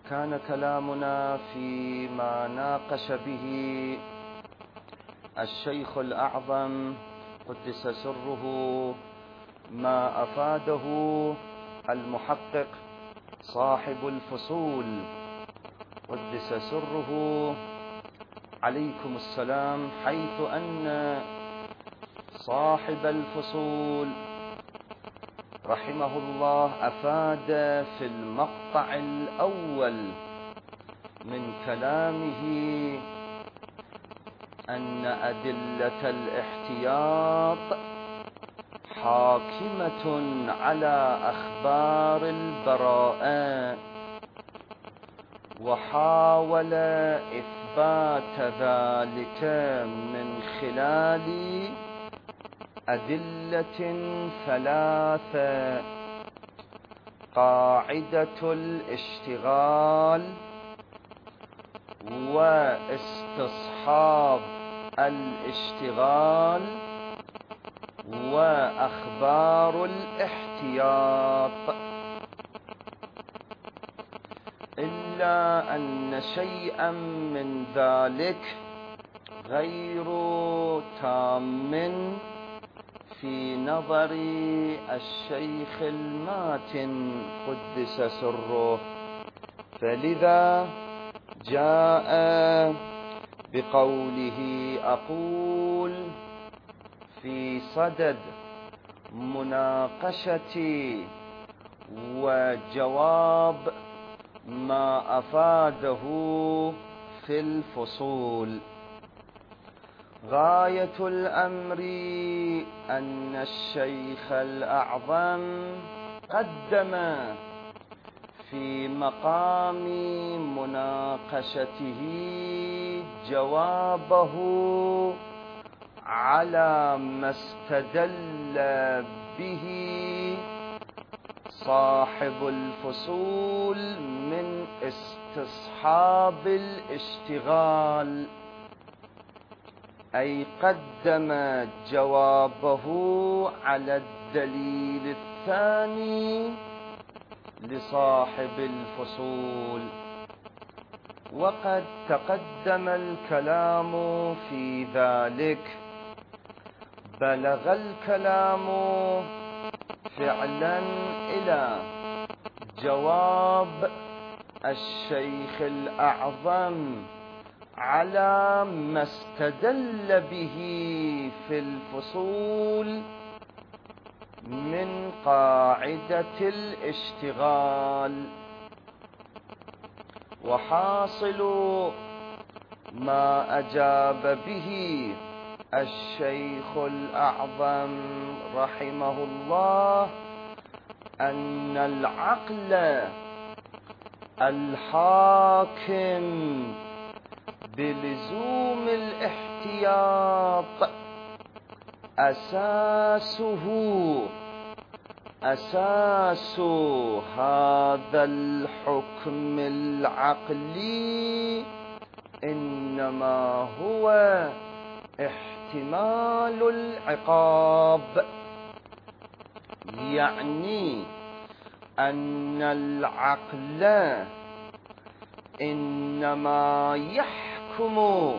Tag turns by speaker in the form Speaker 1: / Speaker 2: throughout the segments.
Speaker 1: كان كلامنا فيما ناقش به الشيخ الأعظم قدس سره ما أفاده المحقق صاحب الفصول قدس سره عليكم السلام، حيث أن صاحب الفصول رحمه الله أفاد في المقطع الأول من كلامه أن أدلة الاحتياط حاكمة على أخبار البراءة، وحاول إثبات ذلك من خلال أدلة ثلاثة: قاعدة الاشتغال، واستصحاب الاشتغال، وأخبار الاحتياط. إلا أن شيئا من ذلك غير تام في نظر الشيخ الماتن قدس سره، فلذا جاء بقوله: أقول في صدد مناقشة وجواب ما أفاده في الفصول، غاية الأمر أن الشيخ الأعظم قدم في مقام مناقشته جوابه على ما استدل به صاحب الفصول من استصحاب الاشتغال، أي قدم جوابه على الدليل الثاني لصاحب الفصول. وقد تقدم الكلام في ذلك، بلغ الكلام فعلا إلى جواب الشيخ الأعظم على ما استدل به في الفصول من قاعدة الاشتغال. وحاصل ما أجاب به الشيخ الأعظم رحمه الله أن العقل الحاكم بلزوم الاحتياط أساس هذا الحكم العقلي إنما هو احتمال العقاب، يعني أن العقل إنما يحكم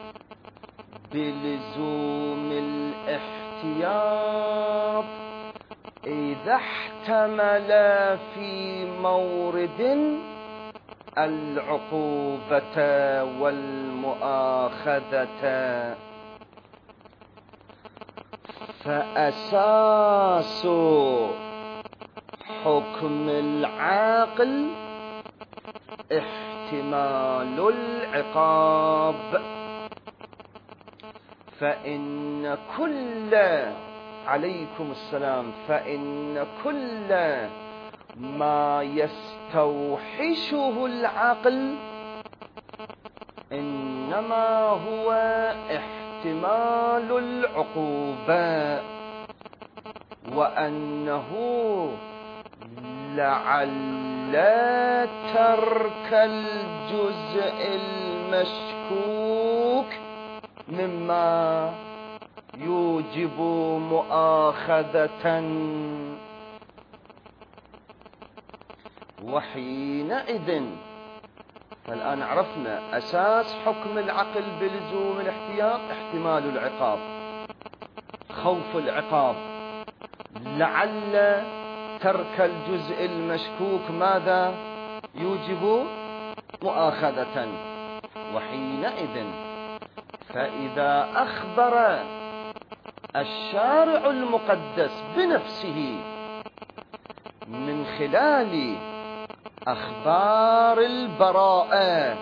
Speaker 1: بلزوم الاحتياط إذا احتمل في مورد العقوبة والمؤاخذة. فأساس حكم العاقل احتمال العقاب، فإن كل عليكم السلام فإن كل ما يستوحشه العقل إنما هو احتمال العقوبة، وأنه لعل ترك الجزء المشكوك مما يوجب مؤاخذة، وحينئذ فالآن عرفنا أساس حكم العقل بلزوم الاحتياط احتمال العقاب، خوف العقاب، لعل ترك الجزء المشكوك ماذا يوجب مؤاخذة. وحينئذ فإذا أخبر الشارع المقدس بنفسه من خلال أخبار البراءة،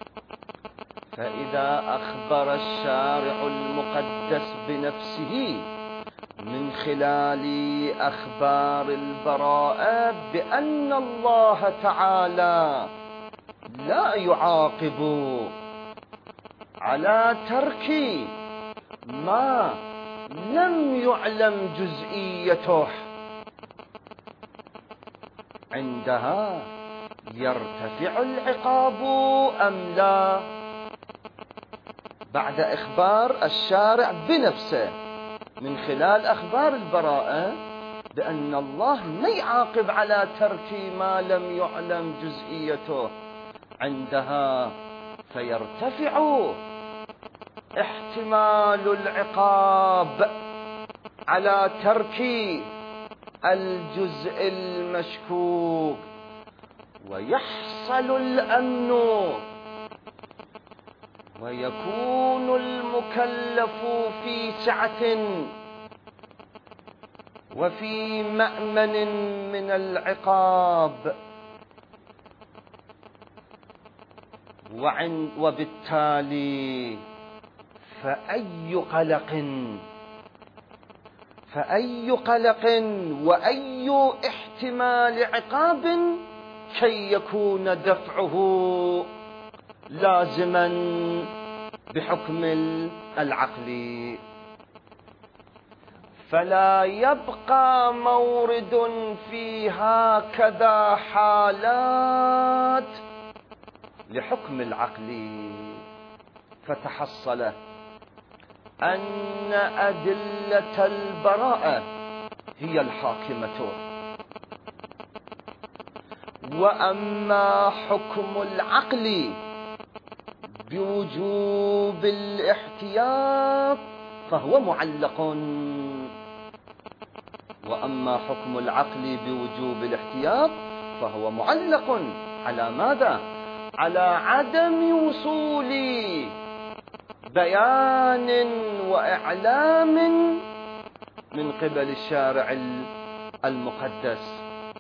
Speaker 1: فإذا أخبر الشارع المقدس بنفسه من خلال أخبار البراءة بأن الله تعالى لا يعاقب على ترك ما لم يعلم جزئيته، عندها يرتفع العقاب أم لا؟ بعد إخبار الشارع بنفسه من خلال أخبار البراءة بأن الله ما يعاقب على ترك ما لم يعلم جزئيته، عندها فيرتفع احتمال العقاب على ترك الجزء المشكوك، ويحصل الأمن، ويكون المكلف في سعة وفي مأمن من العقاب، وبالتالي فأي قلق وأي احتمال عقاب كي يكون دفعه لازما بحكم العقل. فلا يبقى مورد في هكذا حالات لحكم العقل، فتحصل أن أدلة البراءة هي الحاكمة، وأما حكم العقل بوجوب الاحتياط فهو معلق. وأما حكم العقل بوجوب الاحتياط فهو معلق على ماذا؟ على عدم وصول بيان وإعلام من قبل الشارع المقدس.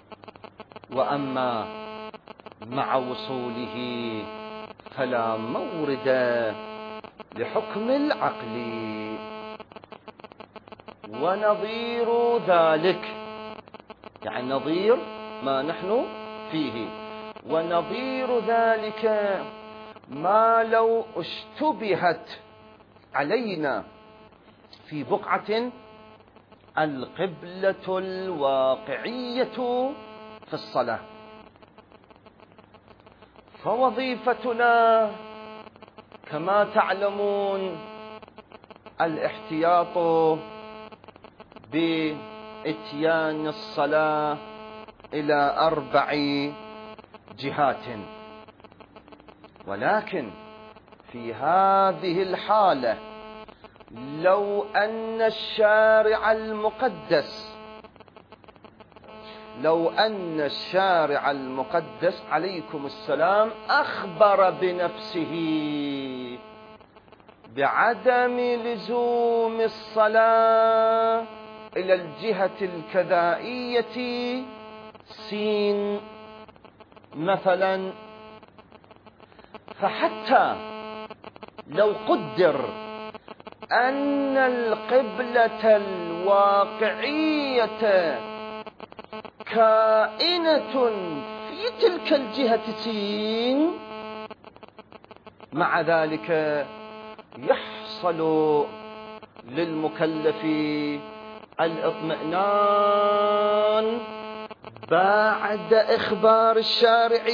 Speaker 1: وأما مع وصوله فلا مورد لحكم العقل. ونظير ذلك، يعني نظير ما نحن فيه، ونظير ذلك ما لو اشتبهت علينا في بقعة القبلة الواقعية في الصلاة. فوظيفتنا كما تعلمون الاحتياط بإتيان الصلاة إلى 4 جهات، ولكن في هذه الحالة لو أن الشارع المقدس عليكم السلام أخبر بنفسه بعدم لزوم الصلاة إلى الجهة الكذائية سين مثلا، فحتى لو قدر أن القبلة الواقعية كائنة في تلك الجهة سين، مع ذلك يحصل للمكلف الاطمئنان بعد إخبار الشارع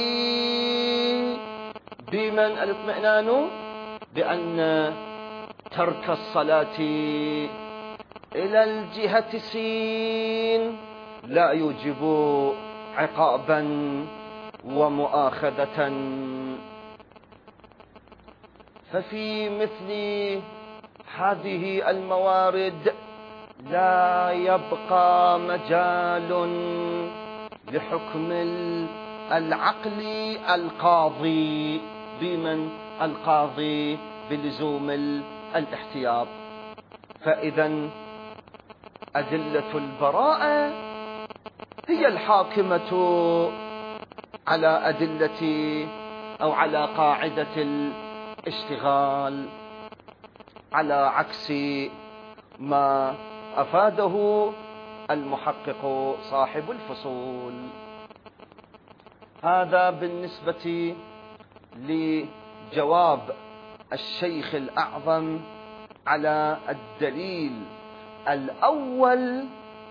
Speaker 1: بمن الاطمئنان بأن ترك الصلاة إلى الجهة سين لا يوجب عقابا ومؤاخذة ففي مثل هذه الموارد لا يبقى مجال لحكم العقل القاضي بمن القاضي بلزوم الاحتياط. فإذا أدلة البراءة هي الحاكمة على أدلة أو على قاعدة الاشتغال، على عكس ما أفاده المحقق صاحب الفصول. هذا بالنسبة لجواب الشيخ الأعظم على الدليل الأول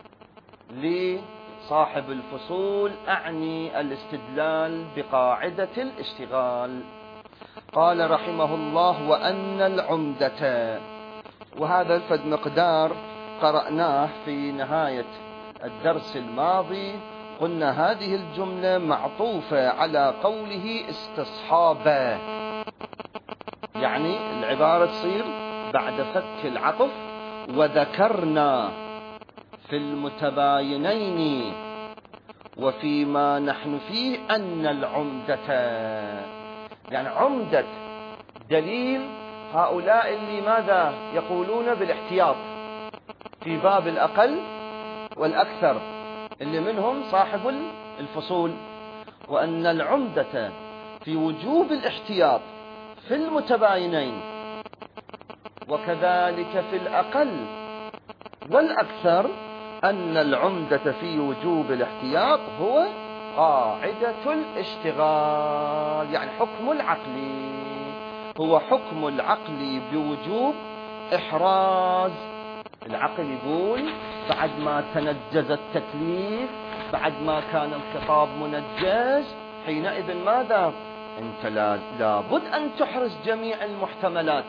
Speaker 1: لصاحب الفصول، أعني الاستدلال بقاعدة الاشتغال. قال رحمه الله: وأن العمدة، وهذا الفد مقدار قرأناه في نهاية الدرس الماضي، قلنا هذه الجملة معطوفة على قوله استصحابا، يعني العبارة تصير بعد فك العطف: وذكرنا في المتباينين وفيما نحن فيه أن العمدة، يعني عمدة دليل هؤلاء اللي ماذا يقولون بالاحتياط في باب الأقل والأكثر، اللي منهم صاحب الفصول. وأن العمدة في وجوب الاحتياط في المتباينين وكذلك في الأقل والأكثر، أن العمدة في وجوب الاحتياط هو قاعدة الاشتغال، يعني حكم العقل، هو حكم العقل بوجوب إحراز. العقل يقول بعد ما تنجز التكليف، بعد ما كان الخطاب منجز، حينئذ ماذا؟ أنت لابد أن تحرز جميع المحتملات،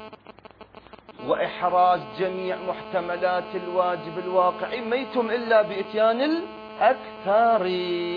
Speaker 1: وإحراز جميع محتملات الواجب الواقعي ما يتم إلا بإتيان الأكثر.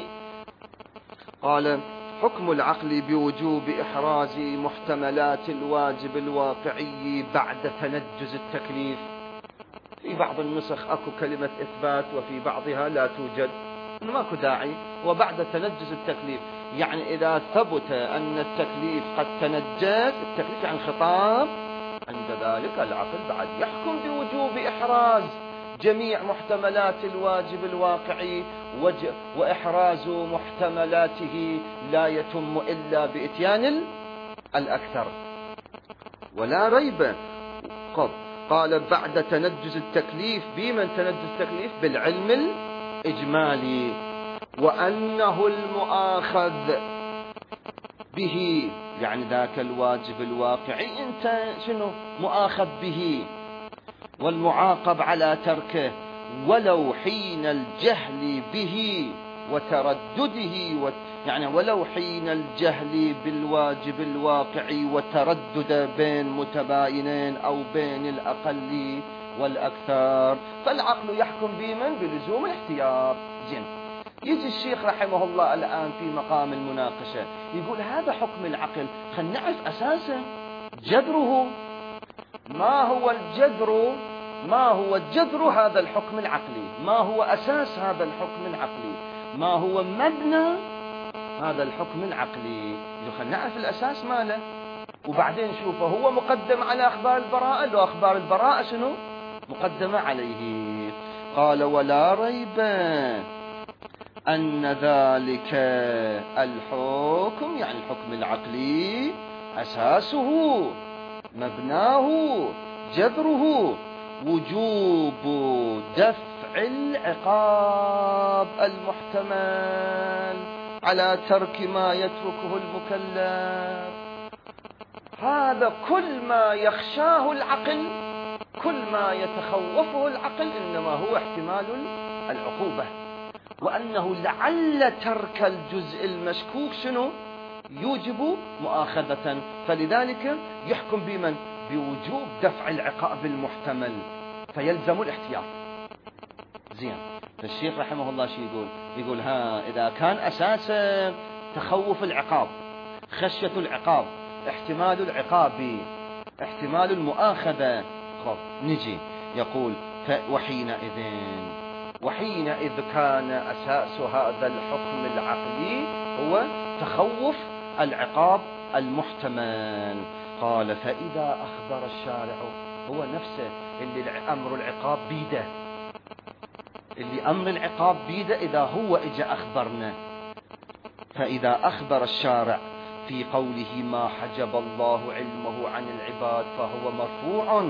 Speaker 1: قال: حكم العقل بوجوب إحراز محتملات الواجب الواقعي بعد تنجز التكليف. في بعض النسخ أكو كلمة إثبات، وفي بعضها لا توجد، ماكو داعي. وبعد تنجز التكليف يعني إذا ثبت أن التكليف قد تنجز، التكليف يعني الخطاب، عند ذلك العقل بعد يحكم بوجوب إحراز جميع محتملات الواجب الواقعي، وإحراز محتملاته لا يتم إلا بإتيان الأكثر. ولا ريب. قال: بعد تنجز التكليف، بمن تنجز التكليف؟ بالعلم الإجمالي، وأنه المؤاخذ به، يعني ذاك الواجب الواقعي أنت شنو مؤاخذ به والمعاقب على تركه، ولو حين الجهل به وتردده، يعني ولو حين الجهل بالواجب الواقعي وتردد بين متباينين أو بين الأقل والأكثر، فالعقل يحكم بمن؟ بلزوم الاحتياط. زين، يجي الشيخ رحمه الله الآن في مقام المناقشة يقول هذا حكم العقل، خلينا نعرف أساسا جذره. ما هو الجذر؟ ما هو جذر هذا الحكم العقلي؟ ما هو أساس هذا الحكم العقلي؟ ما هو مبنى هذا الحكم العقلي؟ خلينا نعرف الأساس ماله، وبعدين نشوفه هو مقدم على أخبار البراءة، لو أخبار البراءة شنو مقدمة عليه. قال: ولا ريب أن ذلك الحكم، يعني الحكم العقلي، أساسه مبناه جذره وجوب دفع العقاب المحتمل على ترك ما يتركه المكلف. هذا كل ما يخشاه العقل، كل ما يتخوفه العقل، إنما هو احتمال العقوبة، وأنه لعل ترك الجزء المشكوك شنو يوجب مؤاخذة، فلذلك يحكم بمن؟ بوجوب دفع العقاب المحتمل، فيلزم الاحتياط. زين، فالشيخ رحمه الله شو يقول إذا كان أساسا تخوف العقاب، خشية العقاب، احتمال العقاب، احتمال المؤاخذة. خب نجي يقول وحينئذ كان أساس هذا الحكم العقلي هو تخوف العقاب المحتمل. قال فإذا أخبر الشارع، هو نفسه اللي أمر العقاب بيده، اللي أمر العقاب بيده، إذا هو إجا أخبرنا. فإذا أخبر الشارع في قوله ما حجب الله علمه عن العباد فهو مرفوع،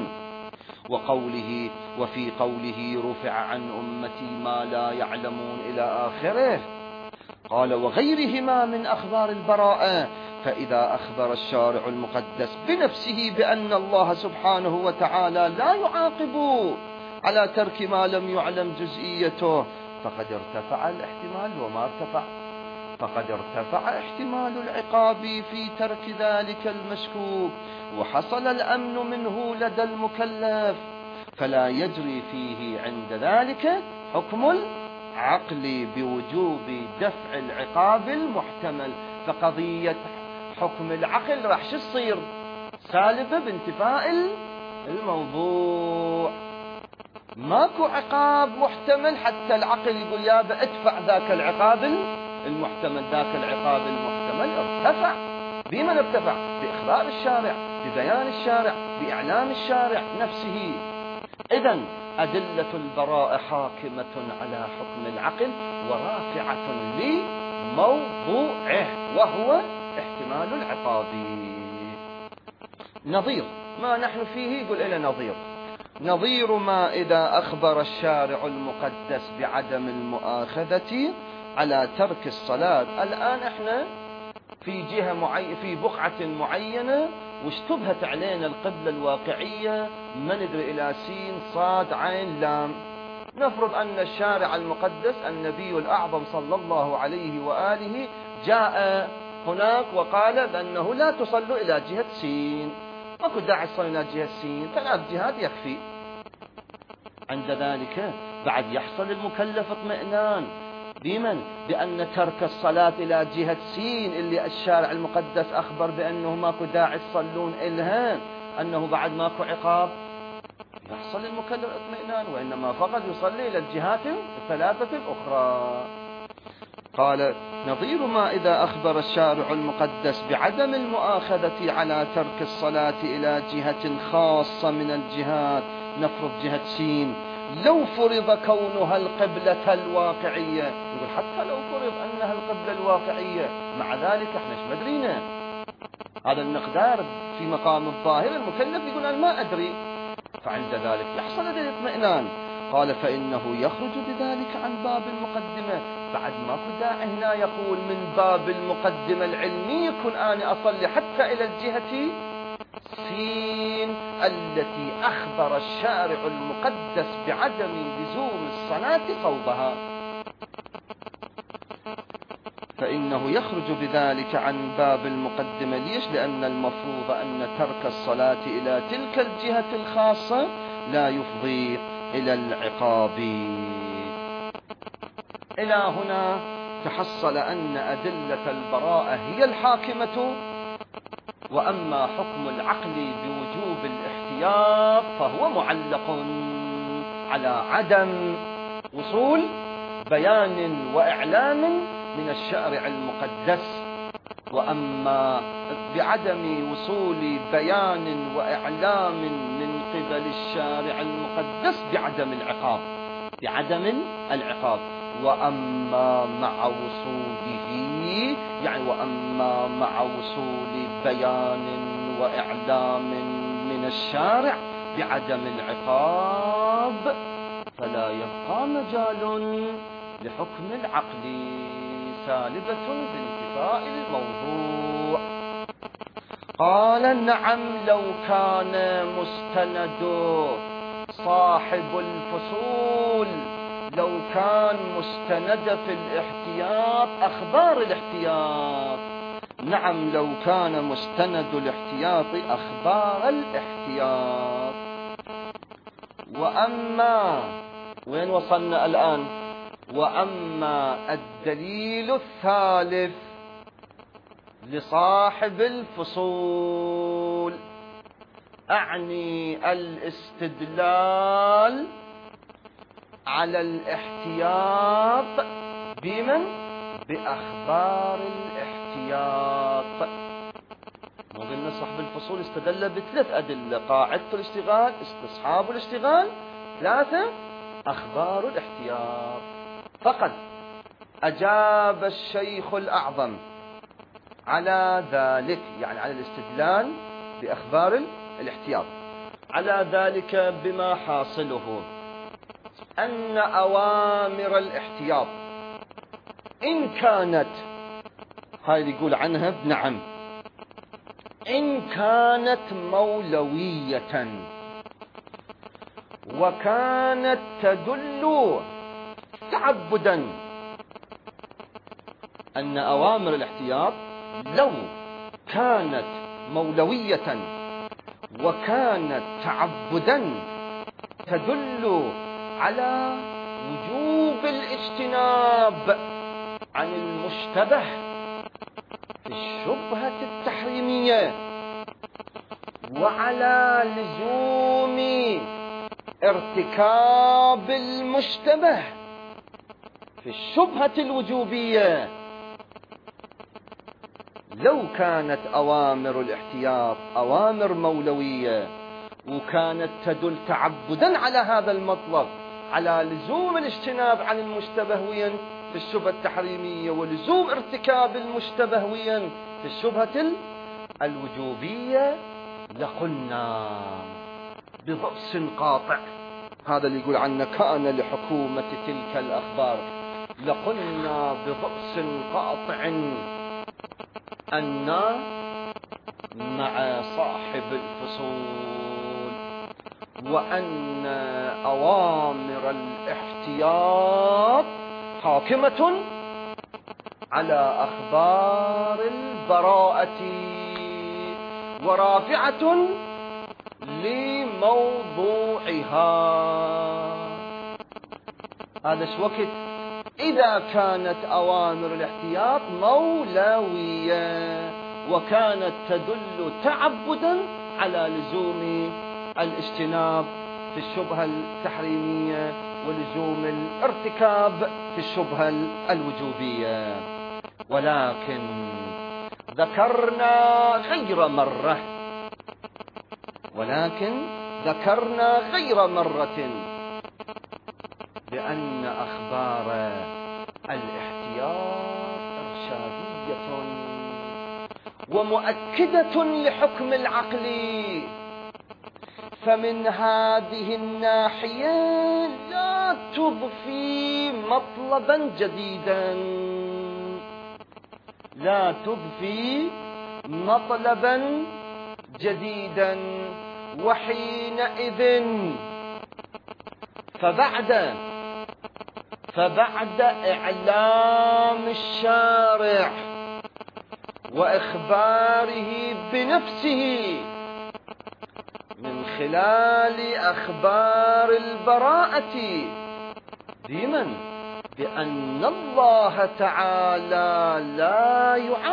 Speaker 1: وفي قوله رفع عن أمتي ما لا يعلمون إلى آخره. قال وغيرهما من أخبار البراءة. فإذا أخبر الشارع المقدس بنفسه بأن الله سبحانه وتعالى لا يعاقب على ترك ما لم يعلم جزئيته فقد ارتفع الاحتمال وما ارتفع، فقد ارتفع احتمال العقاب في ترك ذلك المشكوك، وحصل الأمن منه لدى المكلف، فلا يجري فيه عند ذلك حكم العقل بوجوب دفع العقاب المحتمل. فقضية حكم العقل راح شو تصير؟ سالبة بانتفاء الموضوع. ماكو عقاب محتمل حتى العقل يقول يابا ادفع ذاك العقاب المحتمل. ذاك العقاب المحتمل ارتفع. بمن ارتفع؟ بإخبار الشارع، ببيان الشارع، بإعلام الشارع نفسه. إذن أدلة البراءة حاكمة على حكم العقل ورافعة لموضوعه وهو احتمال العقاب. نظير ما نحن فيه يقول إلى نظير ما إذا أخبر الشارع المقدس بعدم المؤاخذة على ترك الصلاة. الآن احنا في جهة في بقعة معينة واشتبهت علينا القبلة الواقعية، ما ندري إلى سين صاد عين لام. نفرض أن الشارع المقدس النبي الأعظم صلى الله عليه وآله جاء هناك وقال بأنه لا تصلوا إلى جهة سين، ماكو داعي تصلوا إلى جهة سين، 3 جهات يكفي. عند ذلك بعد يحصل المكلف اطمئنان بمن؟ بأن ترك الصلاة إلى جهة سين اللي الشارع المقدس أخبر بأنه ماكو داعي تصلون إلها، أنه بعد ماكو عقاب. يحصل المكلف اطمئنان، وإنما فقط يصلي إلى الجهات 3 الأخرى. قال نظير ما إذا أخبر الشارع المقدس بعدم المؤاخذة على ترك الصلاة إلى جهة خاصة من الجهات، نفرض جهة سين، لو فرض كونها القبلة الواقعية. يقول حتى لو فرض أنها القبلة الواقعية، مع ذلك احنا ايش مدرينا؟ هذا المقدار في مقام الظاهر، المكلف يقول أنا ما أدري. فعند ذلك يحصل هذا الاطمئنان. قال فإنه يخرج بذلك عن باب المقدمة. بعد ماكو داعي هنا يقول من باب المقدمة العلمية كن أنا أصلي حتى إلى الجهة سين التي أخبر الشارع المقدس بعدم لزوم الصلاة صوبها. فإنه يخرج بذلك عن باب المقدمة. ليش؟ لأن المفروض أن ترك الصلاة إلى تلك الجهة الخاصة لا يفضي إلى العقاب. إلى هنا تحصل أن أدلة البراءة هي الحاكمة، وأما حكم العقل بوجوب الاحتياط فهو معلق على عدم وصول بيان وإعلام من الشارع المقدس. وأما بعدم وصول بيان وإعلام من قبل الشارع المقدس بعدم العقاب، وأما مع وصوله، يعني وأما مع وصول بيان وإعلام من الشارع بعدم العقاب فلا يبقى مجال لحكم العقل، سالبة بانتفاء الموضوع. قال نعم لو كان مستند صاحب الفصول، لو كان مستند في الاحتياط أخبار الاحتياط. نعم لو كان مستند الاحتياط أخبار الاحتياط. وأما وين وصلنا الآن؟ وأما الدليل الثالث لصاحب الفصول، أعني الاستدلال على الاحتياط بمن؟ بأخبار الاحتياط. مو قلنا صاحب الفصول استدل بثلاث أدلة: قاعدة الاشتغال، استصحاب الاشتغال، ثلاثة أخبار الاحتياط. فقد أجاب الشيخ الأعظم على ذلك، يعني على الاستدلال بأخبار الاحتياط، على ذلك بما حاصله أن أوامر الاحتياط إن كانت، هاي اللي يقول عنها نعم، إن كانت مولوية وكانت تدل تعبدا، أن أوامر الاحتياط لو كانت مولوية وكانت تعبدا تدل على وجوب الاجتناب عن المشتبه في الشبهة التحريمية، وعلى لزوم ارتكاب المشتبه في الشبهة الوجوبية. لو كانت أوامر الاحتياط أوامر مولوية وكانت تدل تعبدا على هذا المطلب، على لزوم الاجتناب عن المشتبه وين في الشبهة التحريمية، ولزوم ارتكاب المشتبه وين في الشبهة الوجوبية، لقلنا بضبس قاطع، هذا اللي يقول عنه كان لحكومة تلك الأخبار، لقلنا بضبس قاطع أن مع صاحب الفصول، وأن أوامر الاحتياط حاكمة على أخبار البراءة ورافعة لموضوعها. هذا شو وقت إذا كانت أوامر الاحتياط مولوية وكانت تدل تعبدا على لزوم الاجتناب في الشبهة التحريمية ولزوم الارتكاب في الشبهة الوجوبية. ولكن ذكرنا غير مرة بأن أخبار الاحتياط إرشادية ومؤكدة لحكم العقل، فمن هذه الناحية لا تضفي مطلبا جديدا، لا تضفي مطلبا جديدا. وحينئذ فبعد إعلام الشارع وإخباره بنفسه من خلال أخبار البراءة بمن؟ بأن الله تعالى لا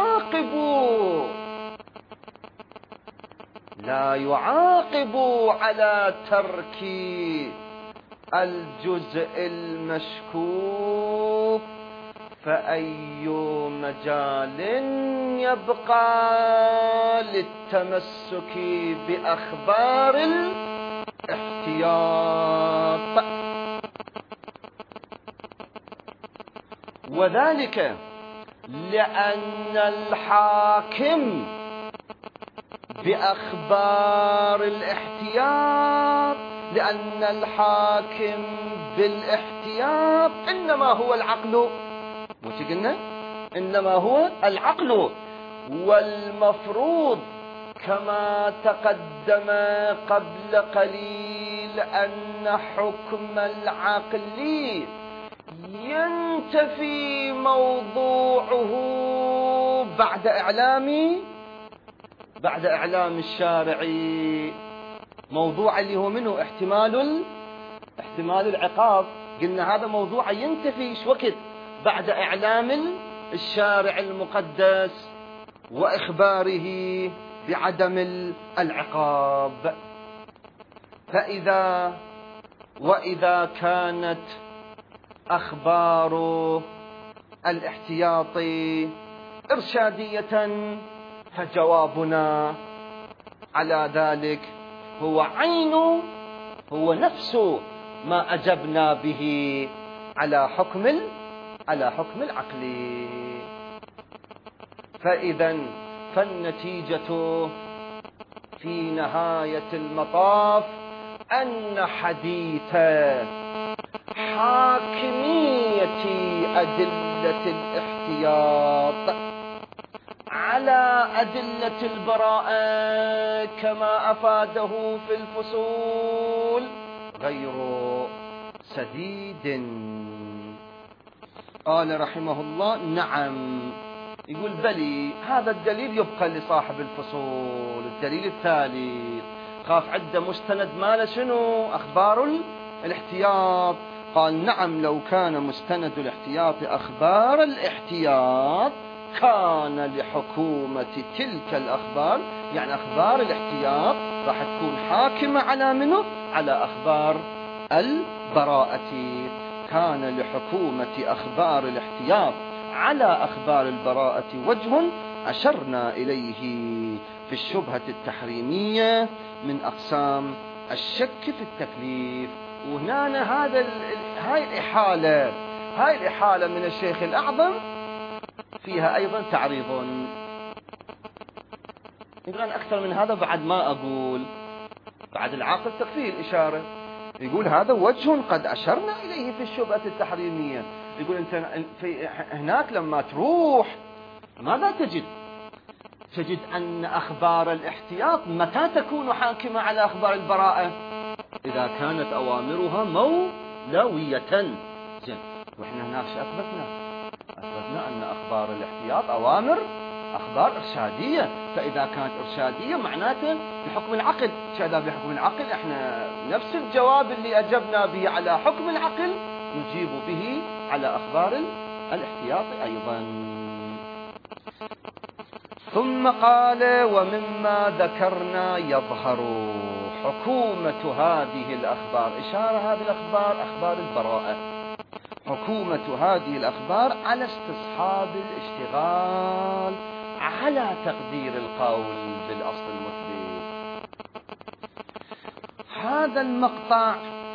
Speaker 1: يعاقب على ترك الجزء المشكوك، فأي مجال يبقى للتمسك بأخبار الاحتياط؟ وذلك لأن الحاكم بأخبار الاحتياط، لأن الحاكم بالاحتياط إنما هو العقل، مش قلنا إنما هو العقل. والمفروض كما تقدم قبل قليل أن حكم العقل ينتفي موضوعه بعد إعلام الشارع موضوع اللي هو منه احتمال العقاب. قلنا هذا موضوع ينتفي وقت بعد إعلام الشارع المقدس وإخباره بعدم العقاب. وإذا كانت أخبار الاحتياط إرشادية فجوابنا على ذلك هو نفس ما أجبنا به على حكم العقل. فالنتيجة في نهاية المطاف أن حديث حاكمية أدلة الاحتياط على أدلة البراءة كما أفاده في الفصول غير سديد. قال رحمه الله: نعم. يقول: بلي، هذا الدليل يبقى لصاحب الفصول. الدليل الثالث خاف عنده مستند ماله شنو؟ أخبار الاحتياط. قال: نعم، لو كان مستند الاحتياط أخبار الاحتياط كان لحكومة تلك الأخبار، يعني أخبار الاحتياط راح تكون حاكمة على منه؟ على أخبار البراءة. كان لحكومة أخبار الاحتياط على أخبار البراءة وجه أشرنا إليه في الشبهة التحريمية من أقسام الشك في التكليف. وهنا هاي الإحالة من الشيخ الأعظم فيها أيضا تعريض. يقول: أكثر من هذا بعد ما أقول، بعد العاقل تكفيه الإشارة. يقول: هذا وجه قد أشرنا إليه في الشبهة التحريمية. يقول: أنت هناك لما تروح ماذا تجد أن أخبار الاحتياط متى تكون حاكمة على أخبار البراءة؟ إذا كانت أوامرها مولوية. زين، وإحنا هناك أثبتنا أن أخبار الاحتياط أخبار إرشادية. فإذا كانت إرشادية معناته بحكم العقل. شهدا بحكم العقل، إحنا نفس الجواب اللي أجبنا به على حكم العقل نجيب به على أخبار الاحتياط أيضا. ثم قال: ومما ذكرنا يظهر حكومة هذه الأخبار، إشارة هذه الأخبار أخبار البراءة، حكومة هذه الأخبار على استصحاب الاشتغال على تقدير القول بالأصل المثبت. هذا المقطع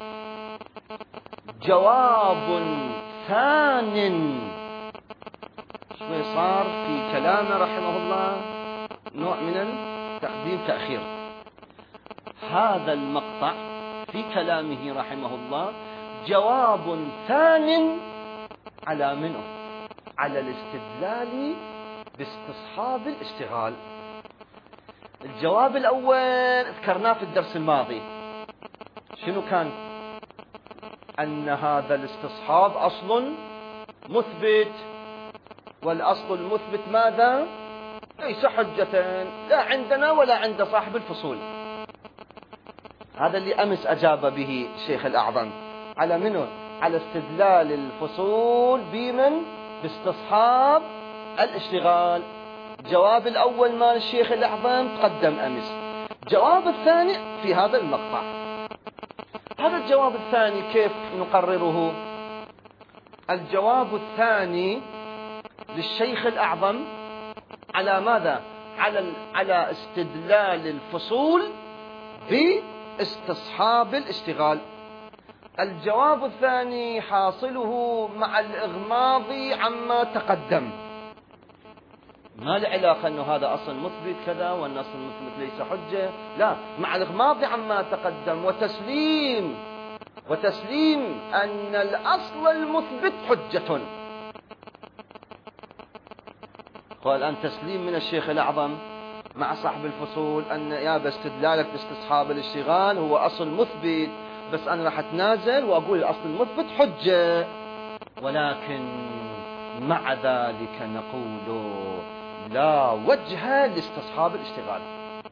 Speaker 1: جواب ثان. شوي صار في كلامه رحمه الله نوع من التقديم تأخير. هذا المقطع في كلامه رحمه الله جواب ثان على منه؟ على الاستدلال باستصحاب الاشتغال. الجواب الأول ذكرناه في الدرس الماضي، شنو كان؟ أن هذا الاستصحاب أصل مثبت، والأصل المثبت ماذا؟ ليس حجة لا عندنا ولا عند صاحب الفصول. هذا اللي أمس أجاب به الشيخ الأعظم على منه؟ على استدلال الفصول بمن؟ باستصحاب الاشتغال. الجواب الأول مال الشيخ الأعظم تقدم أمس. الجواب الثاني في هذا المقطع. هذا الجواب الثاني كيف نقرره؟ الجواب الثاني للشيخ الأعظم على ماذا؟ على استدلال الفصول باستصحاب الاشتغال. الجواب الثاني حاصله مع الإغماض عما تقدم. ما العلاقة أنه هذا أصل مثبت كذا وأن أصل مثبت ليس حجة؟ لا، مع الإغماض عما تقدم وتسليم أن الأصل المثبت حجة. قال الآن تسليم من الشيخ الأعظم مع صاحب الفصول أن يا باستدلالك باستصحاب الاشتغال هو أصل مثبت، بس أنا راح أتنازل وأقول الأصل المثبت حجة. ولكن مع ذلك نقول لا وجه لاستصحاب الاشتغال.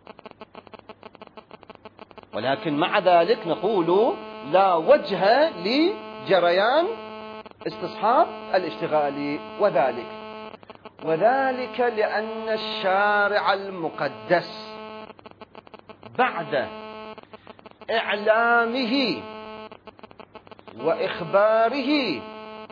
Speaker 1: ولكن مع ذلك نقول لا وجه لجريان استصحاب الاشتغال. وذلك لأن الشارع المقدس بعد إعلامه وإخباره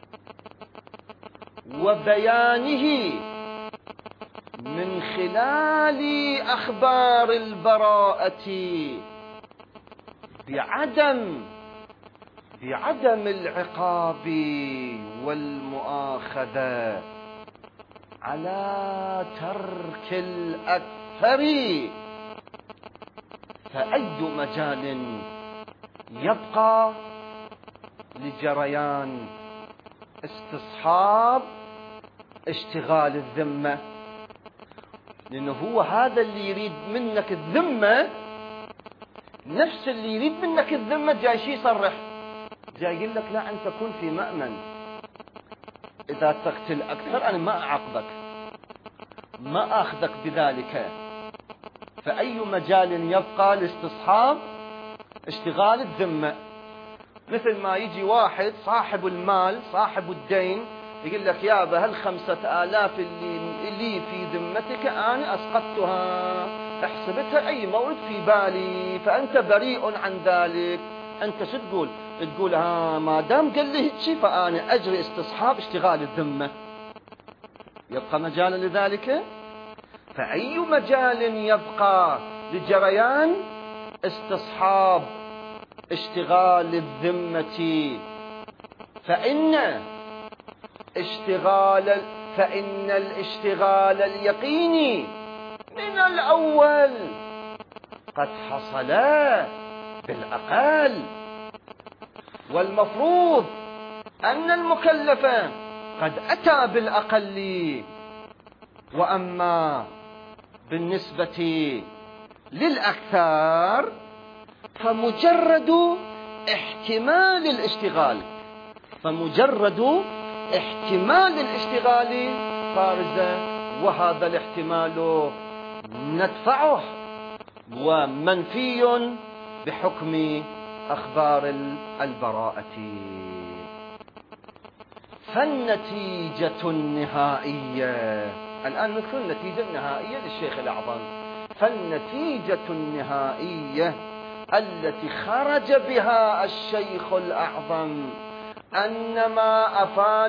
Speaker 1: وبيانه من خلال أخبار البراءة بعدم العقاب والمؤاخذة على ترك الأكثر، فأي مجال يبقى لجريان استصحاب اشتغال الذمة؟ لأنه هو هذا اللي يريد منك الذمة، نفس اللي يريد منك الذمة جاي شي يصرح، جاي يقول لك لا أنت تكون في مأمن، إذا تقتل أكثر أنا ما أعاقبك، ما أخذك بذلك. فأي مجال يبقى لاستصحاب اشتغال الذمة؟ مثل ما يجي واحد صاحب المال صاحب الدين يقول لك يابا هل 5000 اللي في ذمتك أنا أسقطتها، احسبتها أي مورد في بالي، فأنت بريء عن ذلك. أنت شو تقول؟ تقول ما دام قال لي هيك فأنا أجري استصحاب اشتغال الذمة. يبقى مجال لذلك؟ فأي مجال يبقى لجريان استصحاب اشتغال الذمة؟ فإن الاشتغال اليقيني من الأول قد حصل بالأقل، والمفروض أن المكلف قد أتى بالأقل. وأما بالنسبة للأكثر فمجرد احتمال الاشتغال فارزة، وهذا الاحتمال ندفعه ومنفي بحكم أخبار البراءة. فالنتيجة النهائية، الآن ندخل النتيجة النهائية للشيخ الأعظم. فالنتيجة النهائية التي خرج بها الشيخ الأعظم أن ما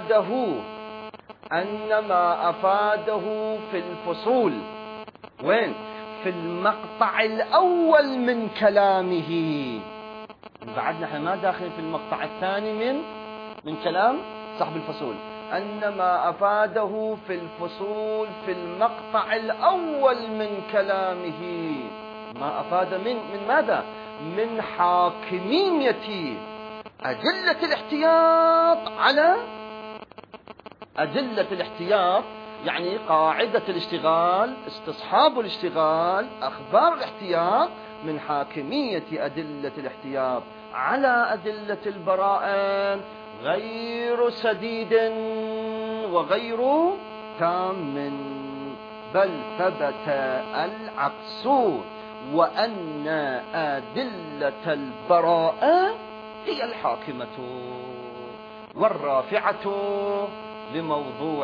Speaker 1: أفاده في الفصول، وين؟ في المقطع الأول من كلامه. بعد نحن ما داخلين في المقطع الثاني من كلام صاحب الفصول. أن ما أفاده في الفصول في المقطع الأول من كلامه، ما أفاد من ماذا؟ من حاكمية أدلة الاحتياط على أدلة الاحتياط، يعني قاعدة الاشتغال، استصحاب الاشتغال، أخبار الاحتياط، من حاكمية أدلة الاحتياط على أدلة البراءة غير سديد وغير تام، بل ثبت العكس، وأن أدلة البراءة هي الحاكمة والرافعة لموضوع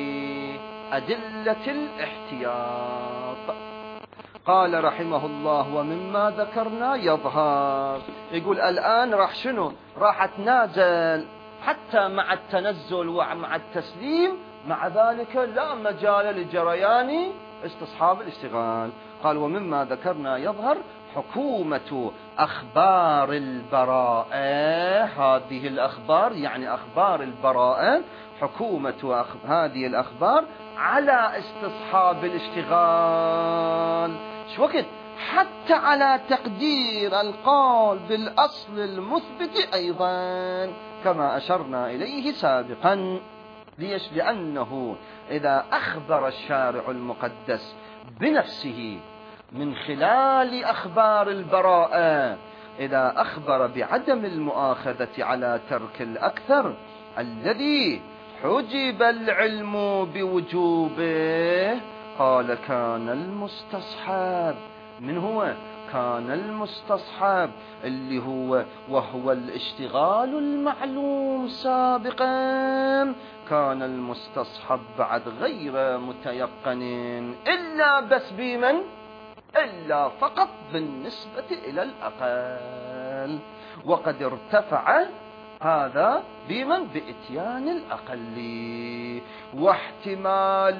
Speaker 1: أدلة الاحتياط. قال رحمه الله: ومما ذكرنا يظهر. يقول الآن راح شنو؟ راح تنازل حتى مع التنزل ومع التسليم، مع ذلك لا مجال لجريان استصحاب الاشتغال. قال: ومما ذكرنا يظهر حكومة أخبار البراءة، هذه الأخبار يعني أخبار البراءة، حكومة هذه الأخبار على استصحاب الاشتغال. شو وقت؟ حتى على تقدير القول بالأصل المثبت أيضا، كما أشرنا إليه سابقا. ليش؟ لأنه إذا أخبر الشارع المقدس بنفسه من خلال أخبار البراءة، إذا أخبر بعدم المؤاخذة على ترك الأكثر الذي حجب العلم بوجوبه، قال: كان المستصحب، من هو؟ كان المستصحب اللي وهو الاشتغال المعلوم سابقا، كان المستصحب بعد غير متيقن إلا بس بمن؟ إلا فقط بالنسبة إلى الأقل، وقد ارتفع هذا بمن؟ بإتيان الأقل. واحتمال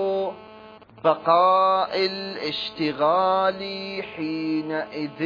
Speaker 1: بقاء الاشتغال حينئذ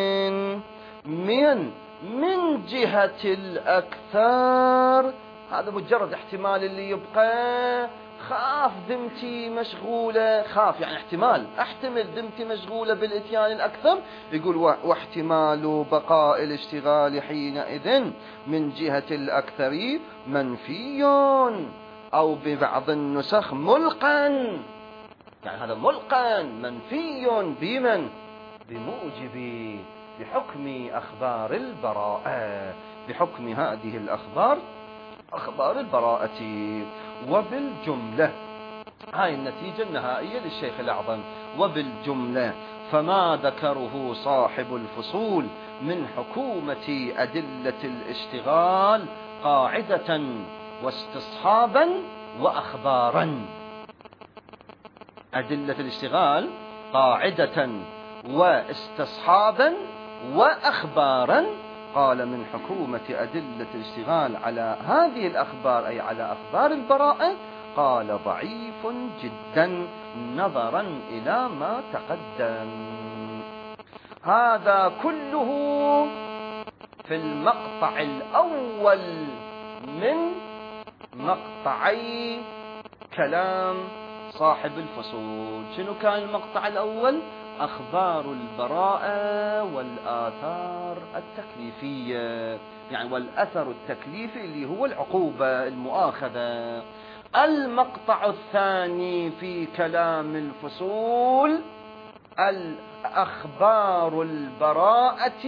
Speaker 1: من جهة الأكثر، هذا مجرد احتمال اللي يبقى. خاف ذمتي مشغولة، خاف يعني احتمل ذمتي مشغولة بالاتيان الأكثر، يقول واحتمال بقاء الاشتغال حينئذ من جهة الأكثر منفي، أو ببعض النسخ ملقا، يعني هذا ملقا منفي بمن؟ بموجب بحكم أخبار البراءة، بحكم هذه الأخبار أخبار البراءة. وبالجملة هاي النتيجة النهائية للشيخ الأعظم. وبالجملة فما ذكره صاحب الفصول من حكومة أدلة الاشتغال قاعدة واستصحابا وأخبارا، أدلة الاشتغال قاعدة واستصحابا وأخبارا، قال من حكومة أدلة الاشتغال على هذه الأخبار أي على أخبار البراءة، قال ضعيف جدا نظرا إلى ما تقدم. هذا كله في المقطع الأول من مقطعي كلام صاحب الفصول. شنو كان المقطع الأول؟ أخبار البراءة والآثار التكليفية، يعني والأثر التكليفي اللي هو العقوبة المؤاخذة. المقطع الثاني في كلام الفصول أخبار البراءة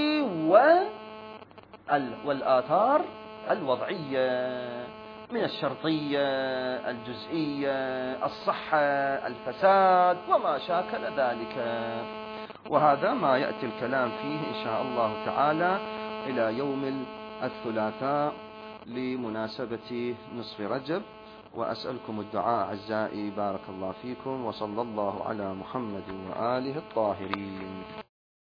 Speaker 1: والآثار الوضعية من الشرطية، الجزئية، الصحة، الفساد وما شاكل ذلك. وهذا ما يأتي الكلام فيه إن شاء الله تعالى إلى يوم الثلاثاء لمناسبة نصف رجب. وأسألكم الدعاء أعزائي، بارك الله فيكم، وصلى الله على محمد وآله الطاهرين.